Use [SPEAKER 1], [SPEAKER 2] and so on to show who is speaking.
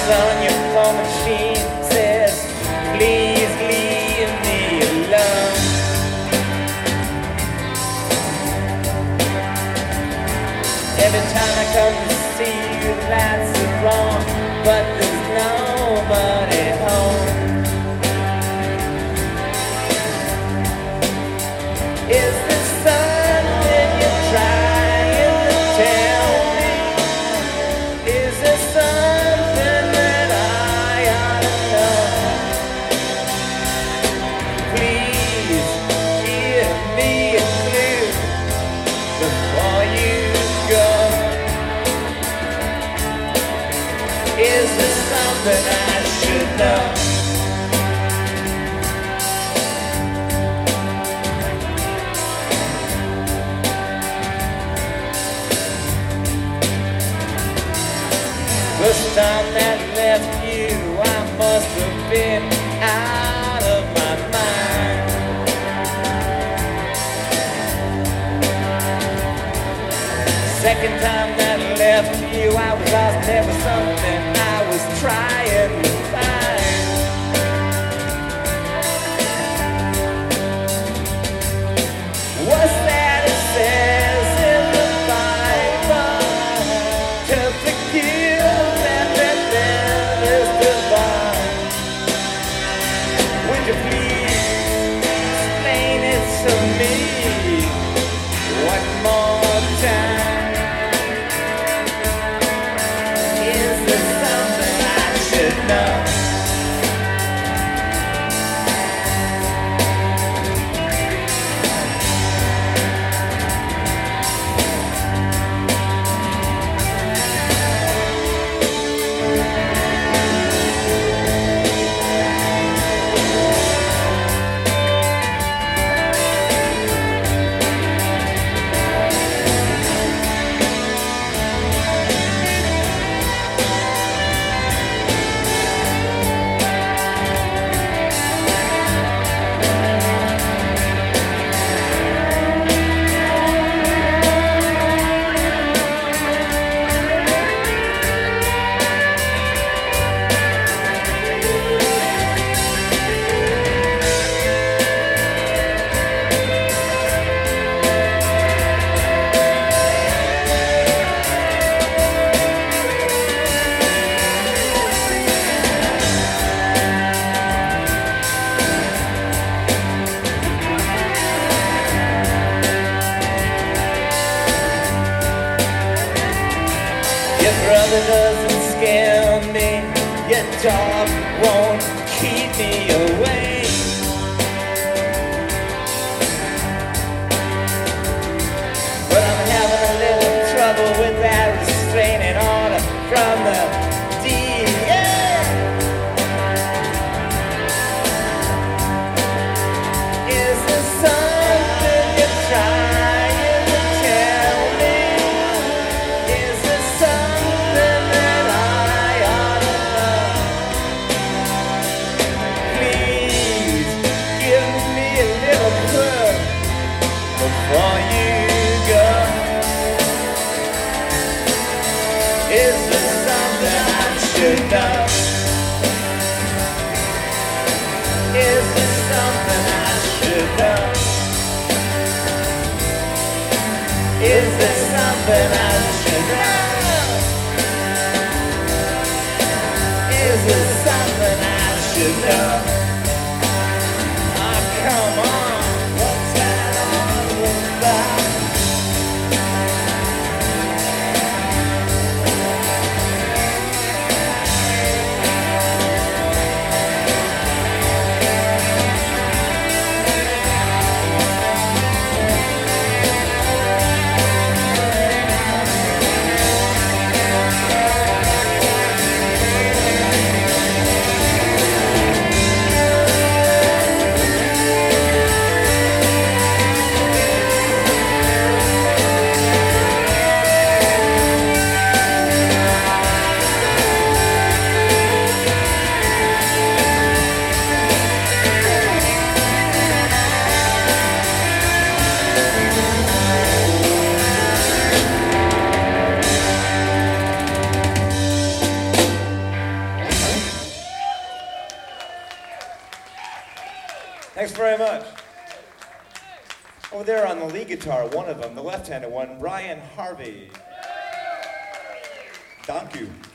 [SPEAKER 1] on your phone machine says, please leave me alone. Every time I come to see you, the lights are wrong, but there's nobody home. Is there something you're trying to tell me? Is there something that I ought to know? Please give me a clue before you go. Is there something I should know? First time that left you, I must have been out of my mind. Second time that left you, I was lost, there was something I was trying to find. What's that it says in the Bible? To forgive and then is divine. Would you please explain it to me one more time? Is there something I should know? Your brother doesn't scare me, your dog won't keep me away. But I'm having a little trouble with that restraining order from the DEA. Is there something you're trying to tell me? Is there something that I ought to know? Please give me a little clue before you go. Is there something I should know? Is there something I should know? Is there something I should know? Is there something I should know? Oh, come on, what's that all about?
[SPEAKER 2] Thanks very much. Over there on the lead guitar, one of them, the left-handed one, Ryan Harvey. Thank you.